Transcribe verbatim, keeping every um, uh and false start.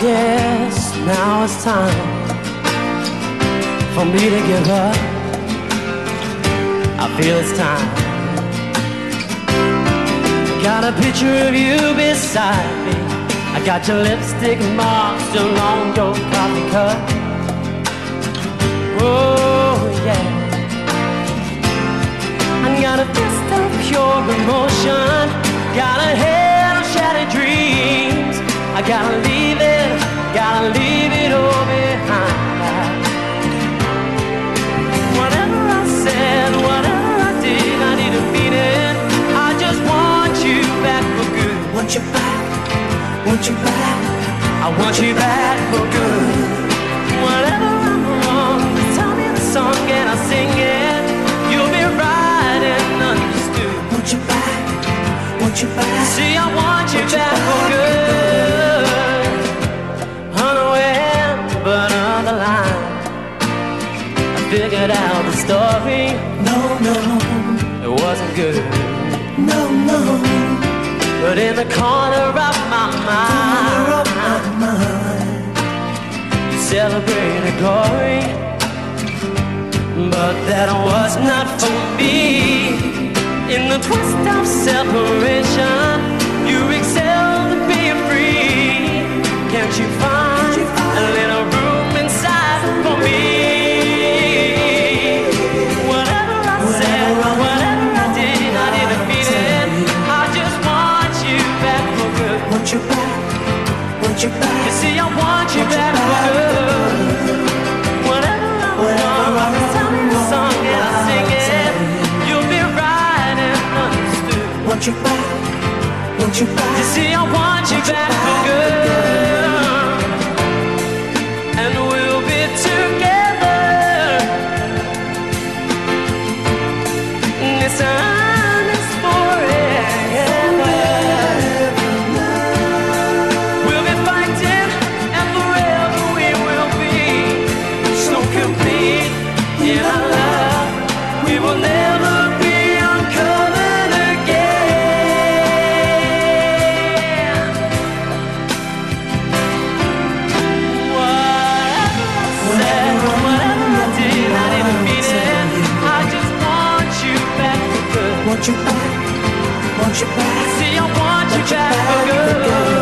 guess now it's time for me to give up. I feel it's time. Got a picture of you beside me. I got your lipstick mark still on your coffee cup. Oh yeah. I got a fist of pure emotion. Got a head of shattered dreams. I gotta leave it, gotta leave it all behind. Whatever I said, whatever I did, I didn't mean it. I just want you back for good. Want you back, want you back. I want you back for good. Whatever I'm wrong, just tell me the song and I'll sing it. You'll be right and understood. Want you back, want you back. See, I want you back for good. Unaware, but on the line, I figured out the story. No, no, it wasn't good. No, no. But in the corner of my mind, of my mind, you celebrated glory. But that was not for me. In the twist of separation, you excelled at being free. Can't you find a little room inside for me? Whatever I said, whatever I did, I didn't mean it. I just want you back for good. Want you back, want you back. You see, I want you back for good. Whatever I'm wrong, tell me the song and I'll sing it. You'll be right and understood. Want you back, want you back. You see, I want you back for good. And we'll be together. This time is forever. We'll be fighting and forever we will be so complete in our love. We will never be uncovered again. Whatever I said, whatever I did, I didn't mean it. I just want you back for good. Want you back, want you back. See, I want you back for good.